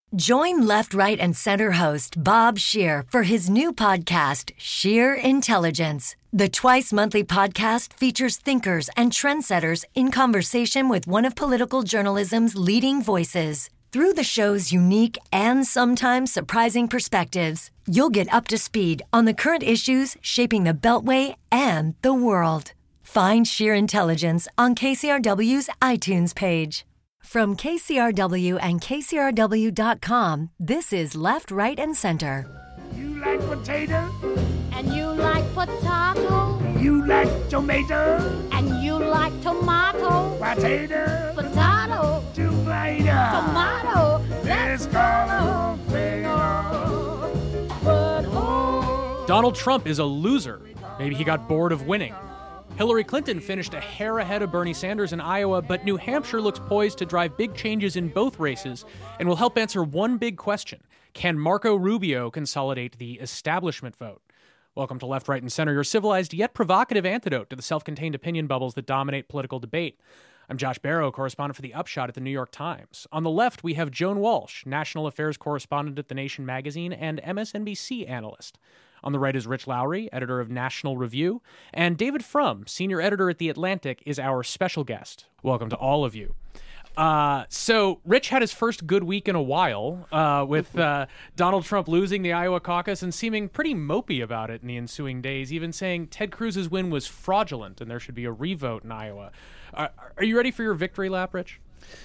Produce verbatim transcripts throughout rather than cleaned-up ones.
Join Left, Right, and Center host Bob Scheer for his new podcast, Scheer Intelligence. The twice-monthly podcast features thinkers and trendsetters in conversation with one of political journalism's leading voices. Through the show's unique and sometimes surprising perspectives, you'll get up to speed on the current issues shaping the Beltway and the world. Find Scheer Intelligence on K C R W's iTunes page. From K C R W and K C R W dot com, this is Left, Right, and Center. You like potato? And you like potato? You like tomato? And you like tomato? Potato? Potato? Tomato? Tomato? Let's call it potato. But oh. Donald Trump is a loser. Maybe he got bored of winning. Hillary Clinton finished a hair ahead of Bernie Sanders in Iowa, but New Hampshire looks poised to drive big changes in both races and will help answer one big question. Can Marco Rubio consolidate the establishment vote? Welcome to Left, Right, and Center, your civilized yet provocative antidote to the self-contained opinion bubbles that dominate political debate. I'm Josh Barrow, correspondent for The Upshot at the New York Times. On the left, we have Joan Walsh, national affairs correspondent at The Nation magazine and M S N B C analyst. On the right is Rich Lowry, editor of National Review, and David Frum, senior editor at The Atlantic, is our special guest. Welcome to all of you. Uh, so Rich had his first good week in a while uh, with uh, Donald Trump losing the Iowa caucus and seeming pretty mopey about it in the ensuing days, even saying Ted Cruz's win was fraudulent and there should be a revote in Iowa. Uh, are you ready for your victory lap, Rich?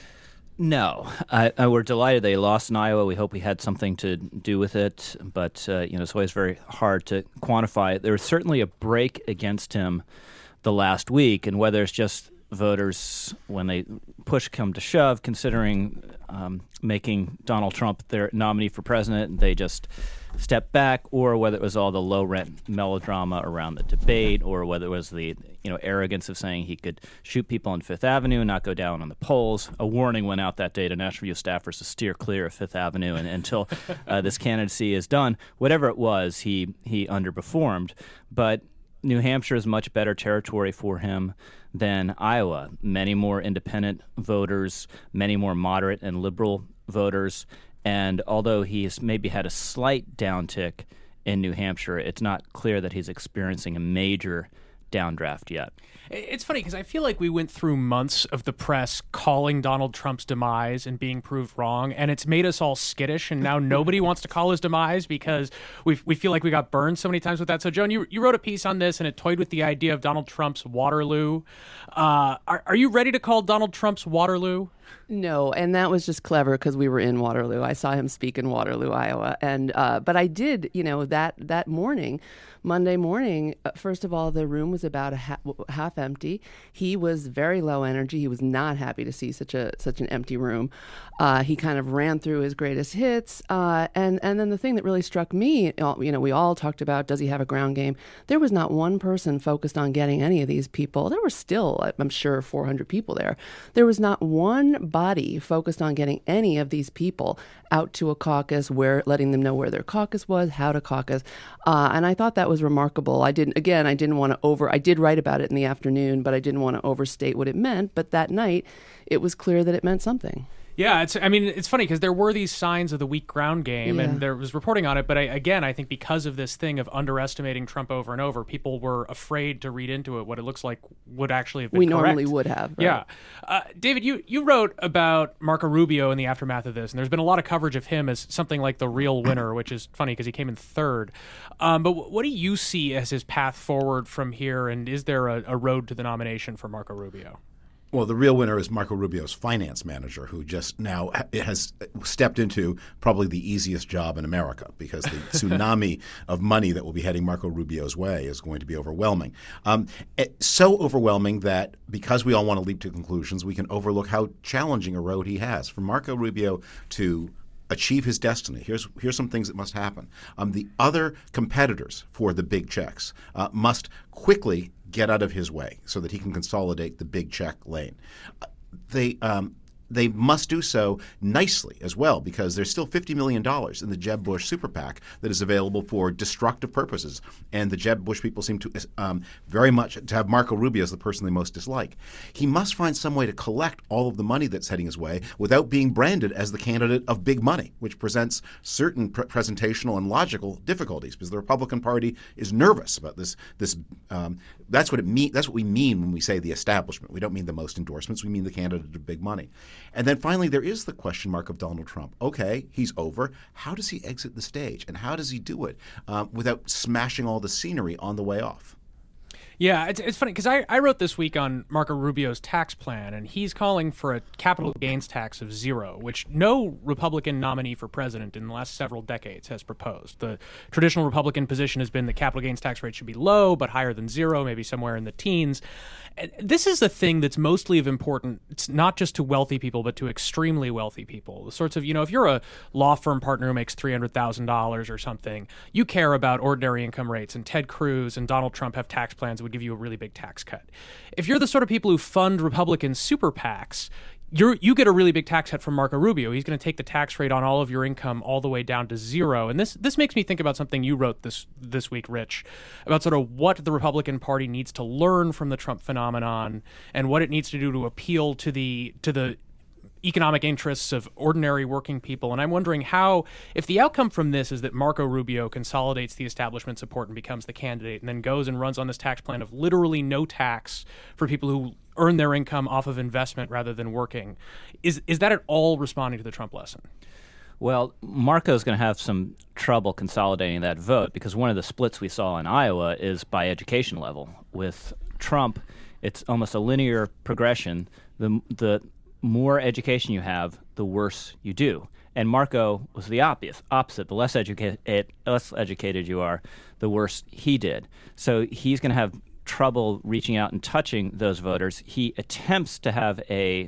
No, I, I, we're delighted they lost in Iowa. We hope we had something to do with it, but uh, you know it's always very hard to quantify. There was certainly a break against him the last week, and whether it's just voters when they push come to shove, considering um, making Donald Trump their nominee for president, they just step back, or whether it was all the low-rent melodrama around the debate, or whether it was the you know arrogance of saying he could shoot people on Fifth Avenue and not go down on the polls. A warning went out that day to National Review staffers to steer clear of Fifth Avenue and, until uh, this candidacy is done. Whatever it was, he he underperformed. But New Hampshire is much better territory for him than Iowa. Many more independent voters, many more moderate and liberal voters. And although he's maybe had a slight downtick in New Hampshire, it's not clear that he's experiencing a major downdraft yet. It's funny because I feel like we went through months of the press calling Donald Trump's demise and being proved wrong, and it's made us all skittish, and now nobody wants to call his demise because we we feel like we got burned so many times with that. So, Joan, you, you wrote a piece on this, and it toyed with the idea of Donald Trump's Waterloo. Uh, are, are you ready to call Donald Trump's Waterloo? No, and that was just clever because we were in Waterloo. I saw him speak in Waterloo, Iowa, and uh, but I did, you know, that that morning, Monday morning. Uh, first of all, the room was about a ha- half empty. He was very low energy. He was not happy to see such a such an empty room. Uh, he kind of ran through his greatest hits, uh, and and then the thing that really struck me, you know, we all talked about, does he have a ground game? There was not one person focused on getting any of these people. There were still, I'm sure, four hundred people there. There was not one body focused on getting any of these people out to a caucus, where letting them know where their caucus was, how to caucus, uh, and I thought that was remarkable. I didn't, again, I didn't want to over. I did write about it in the afternoon, but I didn't want to overstate what it meant. But that night, it was clear that it meant something. Yeah, it's. I mean, it's funny because there were these signs of the weak ground game, Yeah. and there was reporting on it. But I, again, I think because of this thing of underestimating Trump over and over, people were afraid to read into it what it looks like would actually have been We correct. normally would have. Right? Yeah. Uh, David, you, you wrote about Marco Rubio in the aftermath of this, and there's been a lot of coverage of him as something like the real winner, which is funny because he came in third. Um, but w- what do you see as his path forward from here, and is there a, a road to the nomination for Marco Rubio? Well, the real winner is Marco Rubio's finance manager, who just now has stepped into probably the easiest job in America, because the tsunami of money that will be heading Marco Rubio's way is going to be overwhelming. Um, so overwhelming that because we all want to leap to conclusions, we can overlook how challenging a road he has. For Marco Rubio to achieve his destiny, here's here's some things that must happen. Um, the other competitors for the big checks uh, must quickly get out of his way so that he can consolidate the big check lane. Uh, they um, they must do so nicely as well, because there's still fifty million dollars in the Jeb Bush super PAC that is available for destructive purposes. And the Jeb Bush people seem to um, very much to have Marco Rubio as the person they most dislike. He must find some way to collect all of the money that's heading his way without being branded as the candidate of big money, which presents certain pre- presentational and logical difficulties, because the Republican Party is nervous about this. This um, that's what it mean. That's what we mean when we say the establishment. We don't mean the most endorsements. We mean the candidate of big money. And then finally, there is the question mark of Donald Trump. Okay, he's over. How does he exit the stage, and how does he do it uh, without smashing all the scenery on the way off? Yeah, it's, it's funny because I, I wrote this week on Marco Rubio's tax plan, and he's calling for a capital gains tax of zero, which no Republican nominee for president in the last several decades has proposed. The traditional Republican position has been that capital gains tax rate should be low, but higher than zero, maybe somewhere in the teens. And this is the thing that's mostly of importance, not just to wealthy people, but to extremely wealthy people. The sorts of, you know, if you're a law firm partner who makes three hundred thousand dollars or something, you care about ordinary income rates, and Ted Cruz and Donald Trump have tax plans that would give you a really big tax cut. If you're the sort of people who fund Republican super PACs, You're, you get a really big tax cut from Marco Rubio. He's going to take the tax rate on all of your income all the way down to zero. And this this makes me think about something you wrote this this week, Rich, about sort of what the Republican Party needs to learn from the Trump phenomenon and what it needs to do to appeal to the to the economic interests of ordinary working people. And I'm wondering how, if the outcome from this is that Marco Rubio consolidates the establishment support and becomes the candidate and then goes and runs on this tax plan of literally no tax for people who earn their income off of investment rather than working, is is that at all responding to the Trump lesson? Well, Marco's going to have some trouble consolidating that vote, because one of the splits we saw in Iowa is by education level. With Trump, it's almost a linear progression. The the more education you have, the worse you do. And Marco was the opposite. Opposite. The less educated, less educated you are, the worse he did. So he's going to have trouble reaching out and touching those voters. He attempts to have a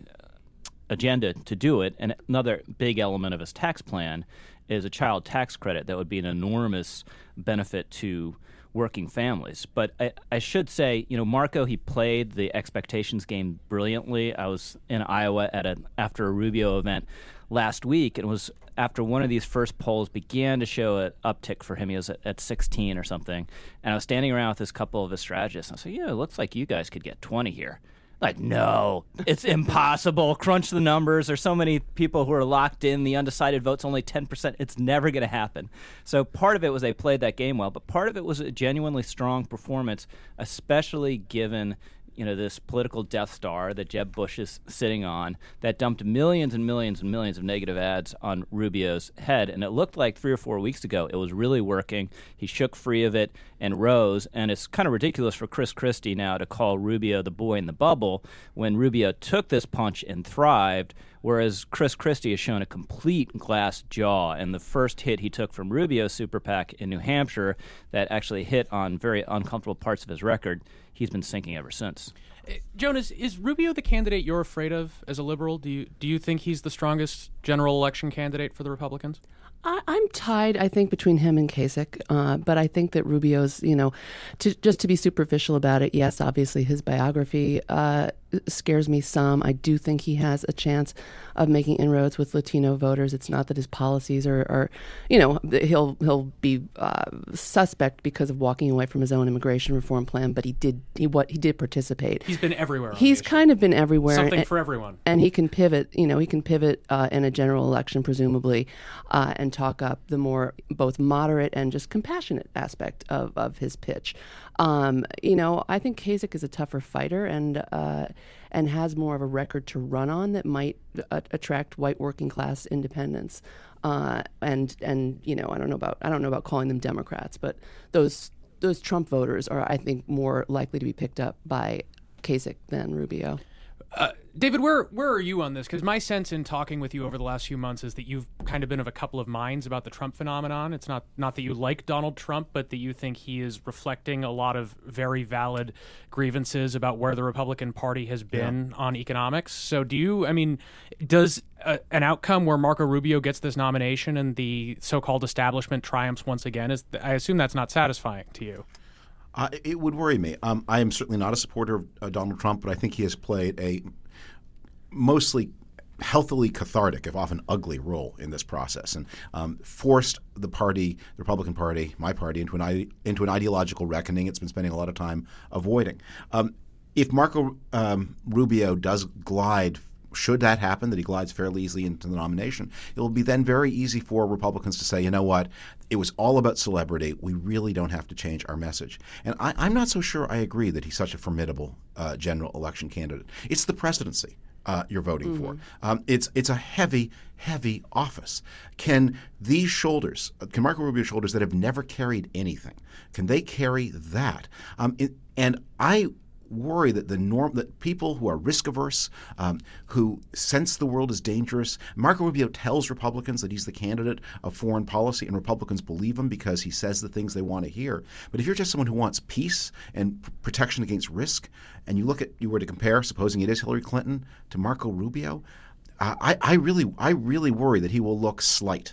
agenda to do it, and another big element of his tax plan is a child tax credit that would be an enormous benefit to working families. But I, I should say, you know, Marco, he played the expectations game brilliantly. I was in Iowa at a after a Rubio event last week, and it was after one of these first polls began to show an uptick for him. He was at, at sixteen or something, and I was standing around with this couple of his strategists, and I said, yeah, it looks like you guys could get twenty here. Like, no, it's impossible. Crunch the numbers. There's so many people who are locked in. The undecided vote's only ten percent. It's never going to happen. So part of it was they played that game well, but part of it was a genuinely strong performance, especially given, you know, this political Death Star that Jeb Bush is sitting on that dumped millions and millions and millions of negative ads on Rubio's head. And it looked like three or four weeks ago it was really working. He shook free of it and rose. And it's kind of ridiculous for Chris Christie now to call Rubio the boy in the bubble when Rubio took this punch and thrived, whereas Chris Christie has shown a complete glass jaw. And the first hit he took from Rubio's super PAC in New Hampshire that actually hit on very uncomfortable parts of his record, he's been sinking ever since. Jonas, is Rubio the candidate you're afraid of as a liberal? Do you do you think he's the strongest general election candidate for the Republicans? I, I'm tied, I think, between him and Kasich, uh, but I think that Rubio's, you know, to, just to be superficial about it, yes, obviously his biography uh, scares me some. I do think he has a chance of making inroads with Latino voters. It's not that his policies are, are you know, he'll he'll be uh, suspect because of walking away from his own immigration reform plan, but he did he what he did participate. He's been everywhere. On He's the issue. kind of been everywhere. Something and, for everyone. And he can pivot, you know, he can pivot uh, in a general election, presumably, uh, and talk up the more both moderate and just compassionate aspect of, of his pitch. Um, you know, I think Kasich is a tougher fighter and uh, and has more of a record to run on that might a- attract white working class independents. Uh, and and you know, I don't know about I don't know about calling them Democrats, but those those Trump voters are, I think, more likely to be picked up by Kasich than Rubio. Uh, David, where where are you on this? Because my sense in talking with you over the last few months is that you've kind of been of a couple of minds about the Trump phenomenon. It's not not that you like Donald Trump, but that you think he is reflecting a lot of very valid grievances about where the Republican Party has been yeah. on economics. So do you, I mean, does a, an outcome where Marco Rubio gets this nomination and the so-called establishment triumphs once again, is I assume that's not satisfying to you? Uh, it would worry me. Um, I am certainly not a supporter of uh, Donald Trump, but I think he has played a mostly healthily cathartic, if often ugly, role in this process, and um, forced the party, the Republican Party, my party, into an ide- into an ideological reckoning it's been spending a lot of time avoiding. Um, if Marco um, Rubio does glide, should that happen, that he glides fairly easily into the nomination, it will be then very easy for Republicans to say, you know what, it was all about celebrity. We really don't have to change our message. And I, I'm not so sure I agree that he's such a formidable uh, general election candidate. It's the presidency. Uh, you're voting mm-hmm. for. Um, it's it's a heavy, heavy office. Can these shoulders, can Marco Rubio's shoulders that have never carried anything, can they carry that? Um, it, and I worry that the norm that people who are risk averse, um, who sense the world is dangerous. Marco Rubio tells Republicans that he's the candidate of foreign policy, and Republicans believe him because he says the things they want to hear. But if you're just someone who wants peace and p- protection against risk, and you look at you were to compare, supposing it is Hillary Clinton, to Marco Rubio, uh, I, I really I really worry that he will look slight.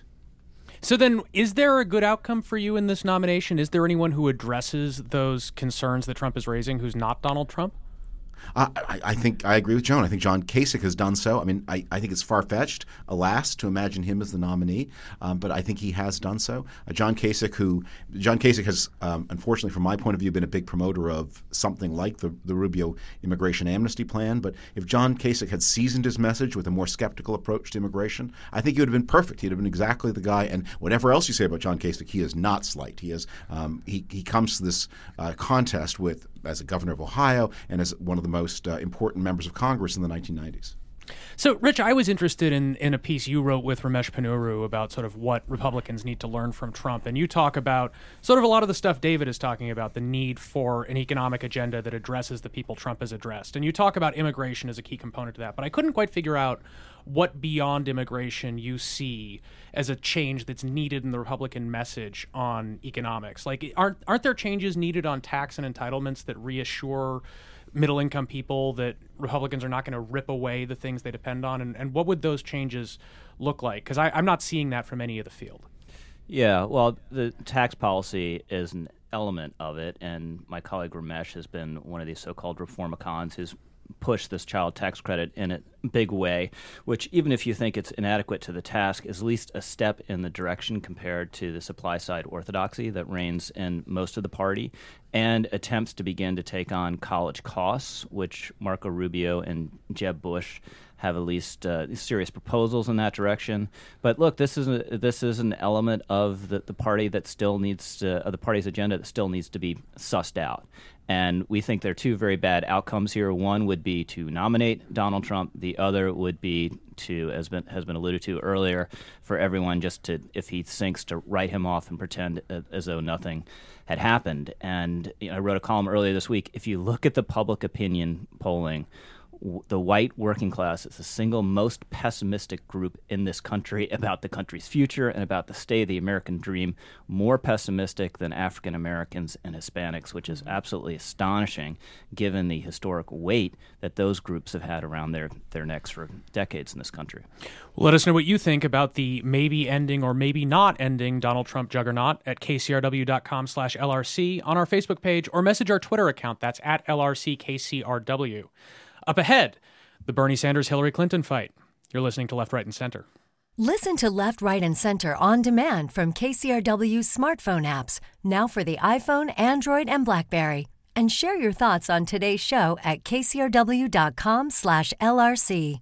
So then, is there a good outcome for you in this nomination? Is there anyone who addresses those concerns that Trump is raising who's not Donald Trump? Uh, I, I think I agree with Joan. I think John Kasich has done so. I mean, I, I think it's far-fetched, alas, to imagine him as the nominee, um, but I think he has done so. Uh, John Kasich, who John Kasich has, um, unfortunately, from my point of view, been a big promoter of something like the, the Rubio immigration amnesty plan. But if John Kasich had seasoned his message with a more skeptical approach to immigration, I think he would have been perfect. He'd have been exactly the guy. And whatever else you say about John Kasich, he is not slight. He is um, he he comes to this uh, contest with as a governor of Ohio and as one of the most uh, important members of Congress in the nineteen nineties. So, Rich, I was interested in, in a piece you wrote with Ramesh Ponnuru about sort of what Republicans need to learn from Trump. And you talk about sort of a lot of the stuff David is talking about, the need for an economic agenda that addresses the people Trump has addressed. And you talk about immigration as a key component to that. But I couldn't quite figure out what beyond immigration you see as a change that's needed in the Republican message on economics. Like, aren't aren't there changes needed on tax and entitlements that reassure middle-income people that Republicans are not going to rip away the things they depend on? And, and what would those changes look like? Because I'm not seeing that from any of the field. Yeah, well, the tax policy is an element of it, and my colleague Ramesh has been one of these so-called reformicons who's pushed this child tax credit in a big way, which, even if you think it's inadequate to the task, is at least a step in the direction compared to the supply-side orthodoxy that reigns in most of the party, and attempts to begin to take on college costs, which Marco Rubio and Jeb Bush have at least uh, serious proposals in that direction. But look, this is a, this is an element of the, the party that still needs to, of the party's agenda that still needs to be sussed out. And we think there are two very bad outcomes here. One would be to nominate Donald Trump. The other would be to, as been, has been alluded to earlier, for everyone just to, if he sinks, to write him off and pretend as though nothing had happened. And you know, I wrote a column earlier this week. If you look at the public opinion polling, the white working class is the single most pessimistic group in this country about the country's future and about the state of the American dream, more pessimistic than African Americans and Hispanics, which is absolutely astonishing given the historic weight that those groups have had around their, their necks for decades in this country. Well, let us know what you think about the maybe ending or maybe not ending Donald Trump juggernaut at k c r w dot com slash L R C on our Facebook page, or message our Twitter account. That's at L R C K C R W. Up ahead, the Bernie Sanders-Hillary Clinton fight. You're listening to Left, Right, and Center. Listen to Left, Right, and Center on demand from K C R W's smartphone apps, now for the iPhone, Android, and BlackBerry. And share your thoughts on today's show at k c r w dot com slash L R C.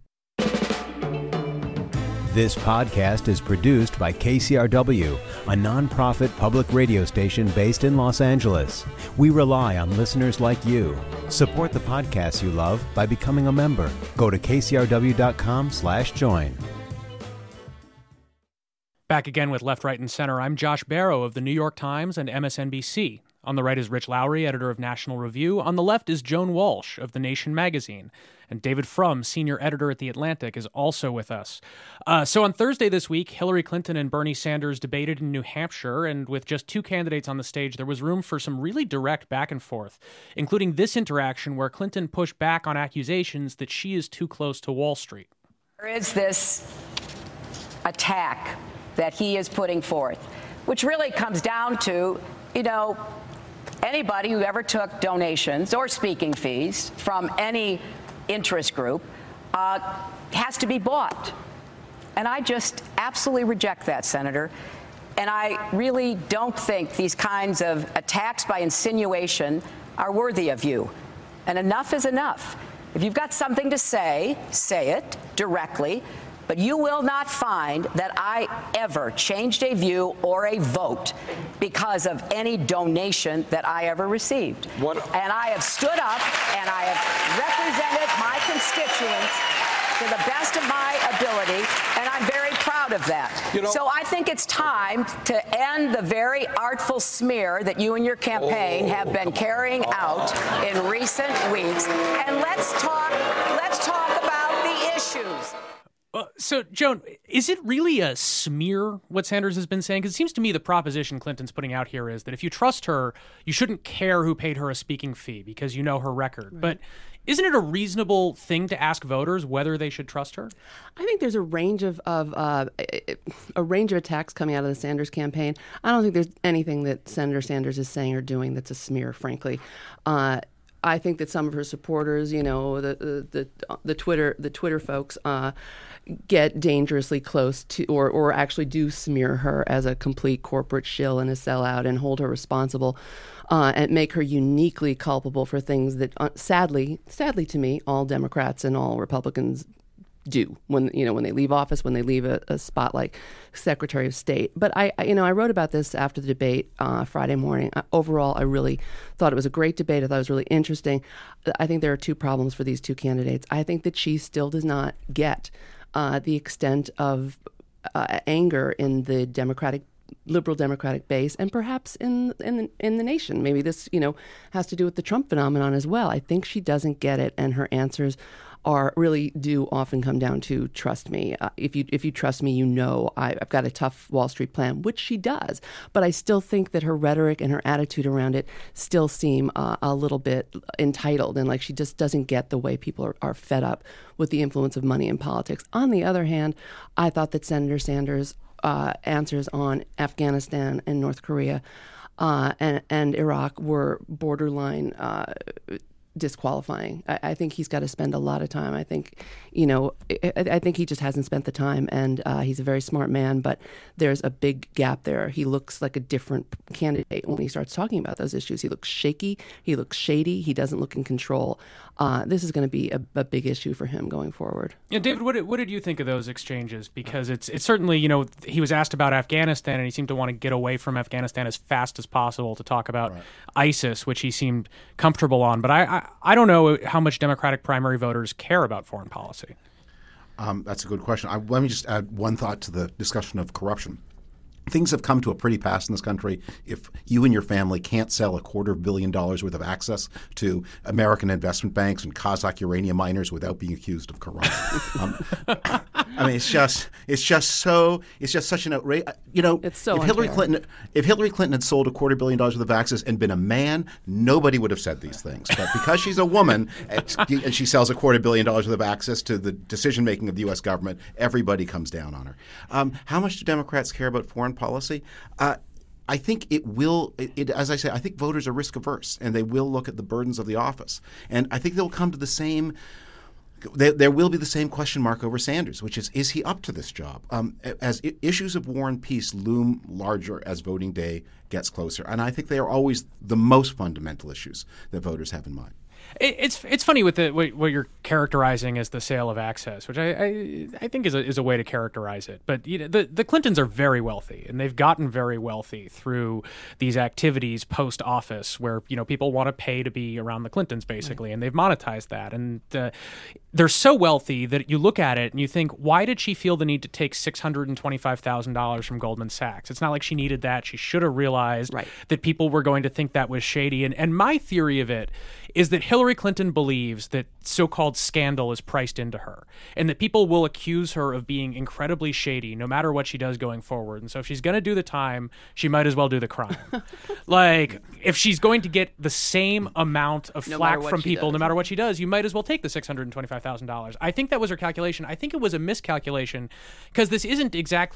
This podcast is produced by K C R W, a nonprofit public radio station based in Los Angeles. We rely on listeners like you. Support the podcasts you love by becoming a member. Go to k c r w dot com slash join. Back again with Left, Right, and Center. I'm Josh Barrow of the New York Times and M S N B C. On the right is Rich Lowry, editor of National Review. On the left is Joan Walsh of The Nation magazine. And David Frum, senior editor at The Atlantic, is also with us. Uh, so on Thursday this week, Hillary Clinton and Bernie Sanders debated in New Hampshire, and with just two candidates on the stage, there was room for some really direct back and forth, including this interaction where Clinton pushed back on accusations that she is too close to Wall Street. There is this attack that he is putting forth, which really comes down to, you know, anybody who ever took donations or speaking fees from any interest group uh, has to be bought. And I just absolutely reject that, Senator. And I really don't think these kinds of attacks by insinuation are worthy of you. And enough is enough. If you've got something to say, say it directly. But you will not find that I ever changed a view or a vote because of any donation that I ever received. What? And I have stood up and I have represented my constituents to the best of my ability, and I'm very proud of that. You know, so I think it's time to end the very artful smear that you and your campaign oh, have been carrying out in recent weeks. And let's talk, let's talk about the issues. Uh, so, Joan, is it really a smear what Sanders has been saying? Because it seems to me the proposition Clinton's putting out here is that if you trust her, you shouldn't care who paid her a speaking fee because you know her record. Right. But isn't it a reasonable thing to ask voters whether they should trust her? I think there's a range of, of uh, a range of attacks coming out of the Sanders campaign. I don't think there's anything that Senator Sanders is saying or doing that's a smear, frankly. Uh, I think that some of her supporters, you know, the the the, the Twitter the Twitter folks, uh, get dangerously close to, or or actually do smear her as a complete corporate shill and a sellout, and hold her responsible, uh, and make her uniquely culpable for things that, uh, sadly, sadly to me, all Democrats and all Republicans do when you know when they leave office, when they leave a, a spot like Secretary of State. But I, I, you know, I wrote about this after the debate uh, Friday morning. Uh, overall, I really thought it was a great debate. I thought it was really interesting. I think there are two problems for these two candidates. I think that she still does not get uh, the extent of uh, anger in the Democratic. Liberal Democratic base, and perhaps in in the, in the nation. Maybe this, you know, has to do with the Trump phenomenon as well. I think she doesn't get it, and her answers are really do often come down to trust me. Uh, if you if you trust me, you know I, I've got a tough Wall Street plan, which she does. But I still think that her rhetoric and her attitude around it still seem uh, a little bit entitled, and like she just doesn't get the way people are, are fed up with the influence of money in politics. On the other hand, I thought that Senator Sanders' Uh, answers on Afghanistan and North Korea uh, and, and Iraq were borderline uh, disqualifying. I, I think he's got to spend a lot of time. I think, you know, I, I think he just hasn't spent the time, and uh, he's a very smart man, but there's a big gap there. He looks like a different candidate when he starts talking about those issues. He looks shaky. He looks shady. He doesn't look in control. Uh, this is going to be a, a big issue for him going forward. Yeah, David, what did, what did you think of those exchanges? Because it's it's certainly, you know, he was asked about Afghanistan, and he seemed to want to get away from Afghanistan as fast as possible to talk about right. ISIS, which he seemed comfortable on. But I, I, I don't know how much Democratic primary voters care about foreign policy. Um, that's a good question. I, let me just add one thought to the discussion of corruption. Things have come to a pretty pass in this country. If you and your family can't sell a quarter of a billion dollars worth of access to American investment banks and Kazakh uranium miners without being accused of corruption, um, I mean, it's just it's just so it's just such an outrage. You know, it's so if Hillary unfair. Clinton if Hillary Clinton had sold a quarter billion dollars worth of access and been a man, nobody would have said these things. But because she's a woman and she sells a quarter billion dollars worth of access to the decision making of the U S government, everybody comes down on her. Um, how much do Democrats care about foreign policy? Uh, I think it will, it, it, as I say, I think voters are risk averse, and they will look at the burdens of the office. And I think they'll come to the same, there, there will be the same question mark over Sanders, which is, is he up to this job? Um, as I- issues of war and peace loom larger as voting day gets closer. And I think they are always the most fundamental issues that voters have in mind. It's it's funny with the what, what you're characterizing as the sale of access, which I I, I think is a is a way to characterize it. But you know, the the Clintons are very wealthy, and they've gotten very wealthy through these activities post office, where you know people want to pay to be around the Clintons, basically, right. And they've monetized that. And uh, they're so wealthy that you look at it and you think, why did she feel the need to take six hundred and twenty five thousand dollars from Goldman Sachs? It's not like she needed that. She should have realized right. that people were going to think that was shady. And and my theory of it is that Hillary Clinton believes that so-called scandal is priced into her, and that people will accuse her of being incredibly shady no matter what she does going forward. And so if she's going to do the time, she might as well do the crime. Like, if she's going to get the same amount of no flack from people does. no matter what she does, you might as well take the six hundred twenty-five thousand dollars. I think that was her calculation. I think it was a miscalculation, because this isn't exactly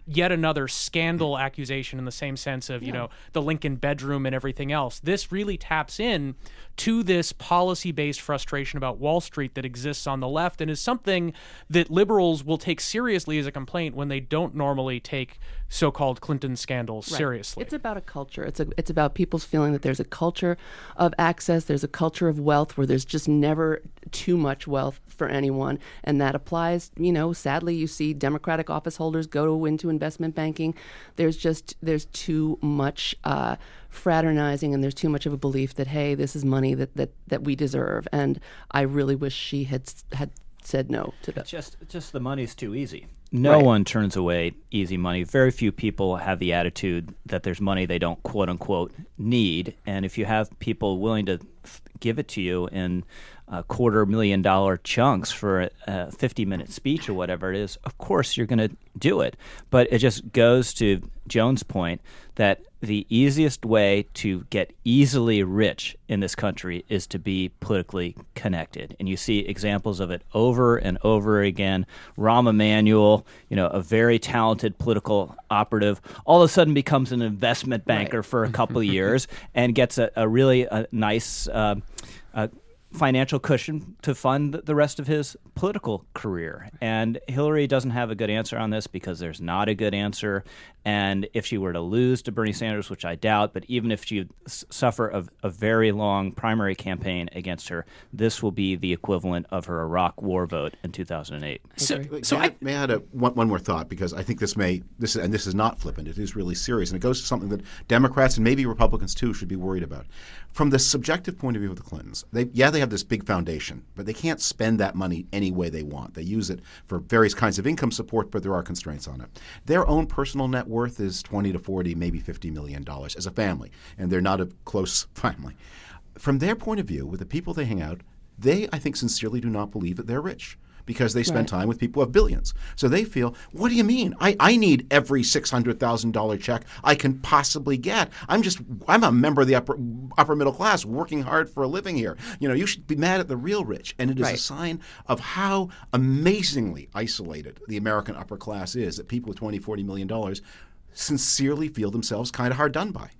yet another scandal accusation in the same sense of, you know, the Lincoln bedroom and everything else. This really taps in to this policy-based frustration about Wall Street that exists on the left and is something that liberals will take seriously as a complaint when they don't normally take so-called Clinton scandals Right. seriously. It's about a culture. It's a, it's about people's feeling that there's a culture of access, there's a culture of wealth where there's just never too much wealth for anyone, and that applies, you know, sadly you see Democratic office holders go into investment banking. There's just, there's too much uh, fraternizing, and there's too much of a belief that, hey, this is money that, that, that we deserve, and I really wish she had had said no to that. Just, just the money's too easy. No Right. one turns away easy money. Very few people have the attitude that there's money they don't quote unquote need. And if you have people willing to f- give it to you in uh, quarter million dollar chunks for a fifty minute speech or whatever it is, of course you're going to do it. But it just goes to Joan's point that the easiest way to get easily rich in this country is to be politically connected. And you see examples of it over and over again. Rahm Emanuel, you know, a very talented political operative, all of a sudden becomes an investment banker Right. for a couple of years and gets a, a really a nice uh, uh, financial cushion to fund the rest of his political career. And Hillary doesn't have a good answer on this because there's not a good answer. And if she were to lose to Bernie Sanders, which I doubt, but even if she s- suffer a, a very long primary campaign against her, this will be the equivalent of her Iraq war vote in two thousand eight. So, Wait, so may I, I, may I add a, one, one more thought, because I think this may this and this is not flippant. It is really serious, and it goes to something that Democrats and maybe Republicans too should be worried about. From the subjective point of view of the Clintons, they yeah they have this big foundation, but they can't spend that money any way they want. They use it for various kinds of income support, but there are constraints on it. Their own personal net worth is twenty to forty, maybe fifty million dollars as a family, and they're not a close family. From their point of view, with the people they hang out, they I think sincerely do not believe that they're rich, because they spend Right. time with people who have billions. So they feel, what do you mean? I, I need every six hundred thousand dollars check I can possibly get. I'm just, I'm a member of the upper upper middle class working hard for a living here. You know, you should be mad at the real rich. And it is a Right. sign of how amazingly isolated the American upper class is, that people with twenty, forty million dollars sincerely feel themselves kind of hard done by.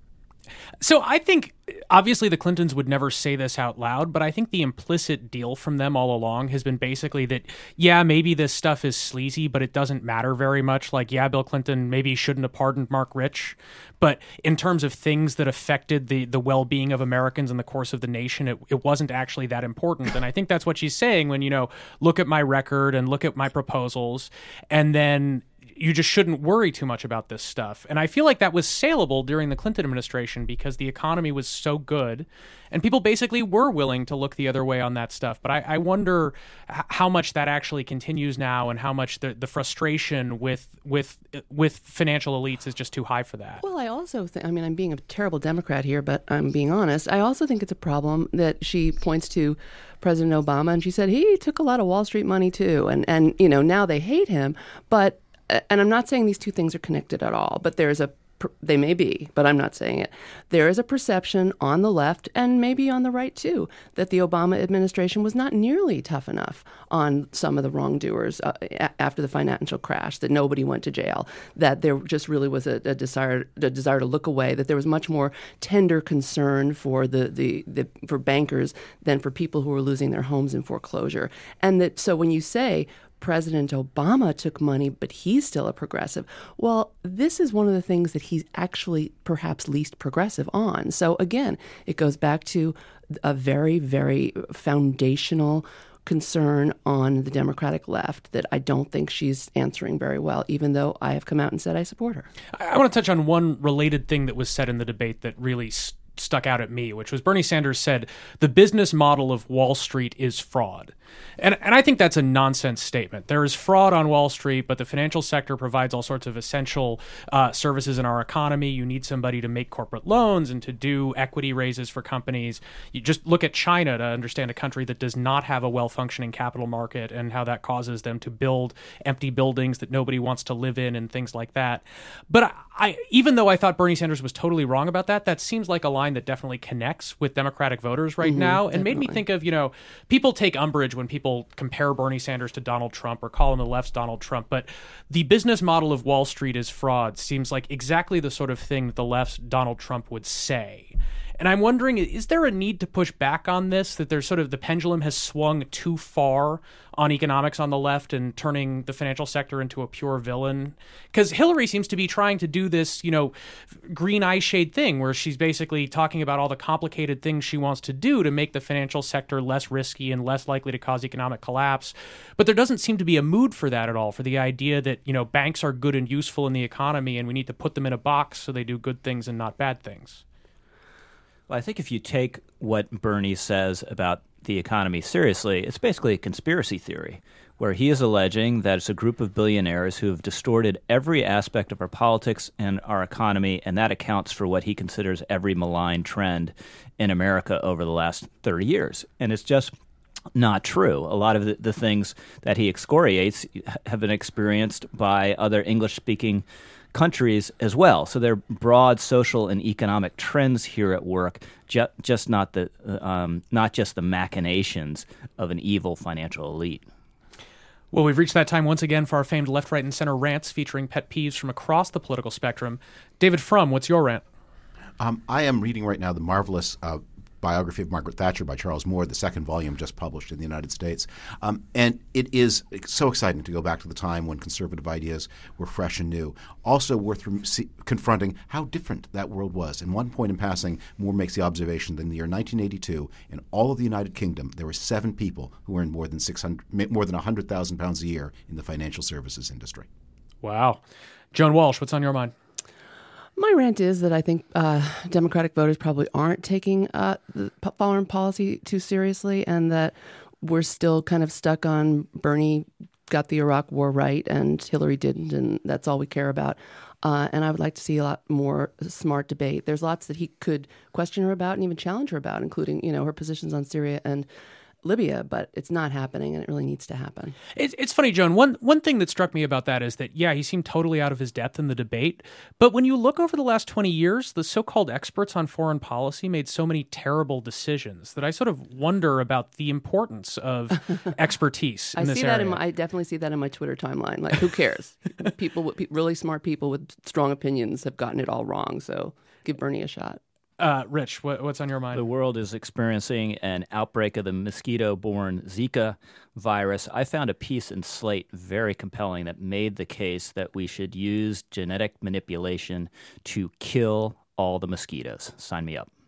So I think, obviously, the Clintons would never say this out loud, but I think the implicit deal from them all along has been basically that, yeah, maybe this stuff is sleazy, but it doesn't matter very much. Like, yeah, Bill Clinton maybe shouldn't have pardoned Mark Rich, but in terms of things that affected the, the well-being of Americans in the course of the nation, it, it wasn't actually that important. And I think that's what she's saying when, you know, look at my record and look at my proposals, and then you just shouldn't worry too much about this stuff. And I feel like that was saleable during the Clinton administration because the economy was so good and people basically were willing to look the other way on that stuff. But I, I wonder h- how much that actually continues now and how much the, the frustration with with with financial elites is just too high for that. Well, I also think, I mean, I'm being a terrible Democrat here, but I'm being honest. I also think it's a problem that she points to President Obama, and she said he took a lot of Wall Street money too. And, and you know, now they hate him. But, and I'm not saying these two things are connected at all, but there's a, they may be, but I'm not saying it. There is a perception on the left and maybe on the right too that the Obama administration was not nearly tough enough on some of the wrongdoers uh, a- after the financial crash, that nobody went to jail, that there just really was a, a desire a desire to look away, that there was much more tender concern for the, the, the for bankers than for people who were losing their homes in foreclosure. And that so when you say President Obama took money, but he's still a progressive. Well, this is one of the things that he's actually perhaps least progressive on. So again, it goes back to a very, very foundational concern on the Democratic left that I don't think she's answering very well, even though I have come out and said I support her. I, I want to touch on one related thing that was said in the debate that really st- stuck out at me, which was Bernie Sanders said, the business model of Wall Street is fraud. And and I think that's a nonsense statement. There is fraud on Wall Street, but the financial sector provides all sorts of essential uh, services in our economy. You need somebody to make corporate loans and to do equity raises for companies. You just look at China to understand a country that does not have a well-functioning capital market and how that causes them to build empty buildings that nobody wants to live in and things like that. But I, I even though I thought Bernie Sanders was totally wrong about that, that seems like a line line that definitely connects with Democratic voters right Mhm, now, and made me definitely. think of, you know, people take umbrage when people compare Bernie Sanders to Donald Trump or call him the left's Donald Trump, but the business model of Wall Street is fraud seems like exactly the sort of thing that the left's Donald Trump would say. And I'm wondering, is there a need to push back on this, that there's sort of the pendulum has swung too far on economics on the left and turning the financial sector into a pure villain? Because Hillary seems to be trying to do this, you know, green eye shade thing where she's basically talking about all the complicated things she wants to do to make the financial sector less risky and less likely to cause economic collapse. But there doesn't seem to be a mood for that at all, for the idea that, you know, banks are good and useful in the economy and we need to put them in a box so they do good things and not bad things. Well, I think if you take what Bernie says about the economy seriously, it's basically a conspiracy theory, where he is alleging that it's a group of billionaires who have distorted every aspect of our politics and our economy, and that accounts for what he considers every malign trend in America over the last thirty years. And it's just not true. A lot of the, the things that he excoriates have been experienced by other English-speaking countries as well. So there are broad social and economic trends here at work, ju- just not the um, not just the machinations of an evil financial elite. Well, we've reached that time once again for our famed left, right, and center rants featuring pet peeves from across the political spectrum. David Frum, what's your rant? Um, I am reading right now the marvelous uh, biography of Margaret Thatcher by Charles Moore, the second volume just published in the United States. Um, and it is so exciting to go back to the time when conservative ideas were fresh and new. Also worth rem- see, confronting how different that world was. And one point in passing, Moore makes the observation that in the year nineteen eighty-two, in all of the United Kingdom, there were seven people who earned more than six hundred, more than one hundred thousand pounds a year in the financial services industry. Wow. Joan Walsh, what's on your mind? My rant is that I think uh, Democratic voters probably aren't taking uh, the p- foreign policy too seriously, and that we're still kind of stuck on Bernie got the Iraq war right and Hillary didn't, and that's all we care about. Uh, and I would like to see a lot more smart debate. There's lots that he could question her about and even challenge her about, including, you know, her positions on Syria and Libya, but it's not happening, and it really needs to happen. It's, it's funny, Joan. One one thing that struck me about that is that, yeah, he seemed totally out of his depth in the debate. But when you look over the last twenty years, the so-called experts on foreign policy made so many terrible decisions that I sort of wonder about the importance of expertise in I this see area. that in my, I definitely see that in my Twitter timeline. Like, who cares? people, with, pe- really smart people with strong opinions have gotten it all wrong. So give Bernie a shot. Uh, Rich, what, what's on your mind? The world is experiencing an outbreak of the mosquito-borne Zika virus. I found a piece in Slate very compelling that made the case that we should use genetic manipulation to kill all the mosquitoes. Sign me up.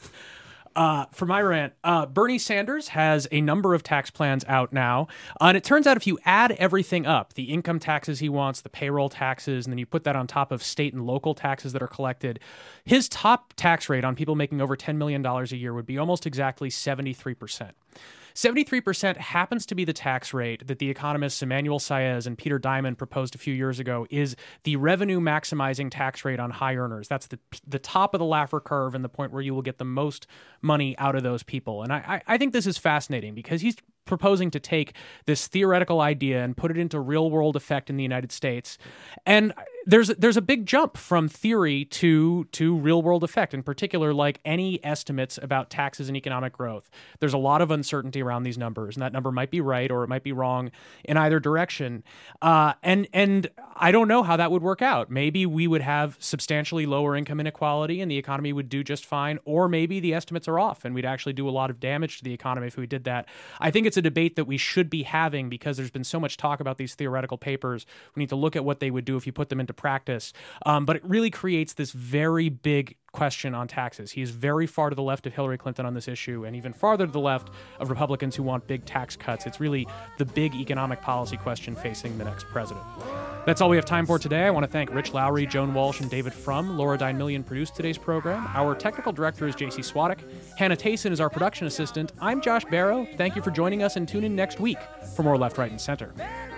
Uh, for my rant, uh, Bernie Sanders has a number of tax plans out now. Uh, and it turns out if you add everything up, the income taxes he wants, the payroll taxes, and then you put that on top of state and local taxes that are collected, his top tax rate on people making over ten million dollars a year would be almost exactly seventy-three percent. seventy-three percent happens to be the tax rate that the economists Emmanuel Saez and Peter Diamond proposed a few years ago is the revenue maximizing tax rate on high earners. That's the the top of the Laffer curve and the point where you will get the most money out of those people. And I, I think this is fascinating because he's proposing to take this theoretical idea and put it into real world effect in the United States. And there's there's a big jump from theory to to real world effect, in particular, like any estimates about taxes and economic growth. There's a lot of uncertainty around these numbers, and that number might be right or it might be wrong in either direction. Uh, and and I don't know how that would work out. Maybe we would have substantially lower income inequality and the economy would do just fine, or maybe the estimates are off and we'd actually do a lot of damage to the economy if we did that. I think it's a debate that we should be having because there's been so much talk about these theoretical papers. We need to look at what they would do if you put them into practice. Um, but it really creates this very big question on taxes. He is very far to the left of Hillary Clinton on this issue and even farther to the left of Republicans who want big tax cuts. It's really the big economic policy question facing the next president. That's all we have time for today. I want to thank Rich Lowry, Joan Walsh, and David Frum. Laura Dine Million produced today's program. Our technical director is J C Swadek. Hannah Tayson is our production assistant. I'm Josh Barrow. Thank you for joining us and tune in next week for more Left, Right, and Center.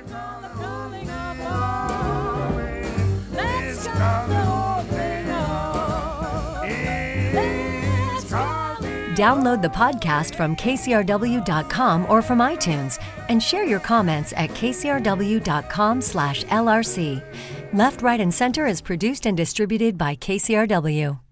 Download the podcast from K C R W dot com or from iTunes and share your comments at K C R W dot com slash L R C. Left, Right, and Center is produced and distributed by K C R W.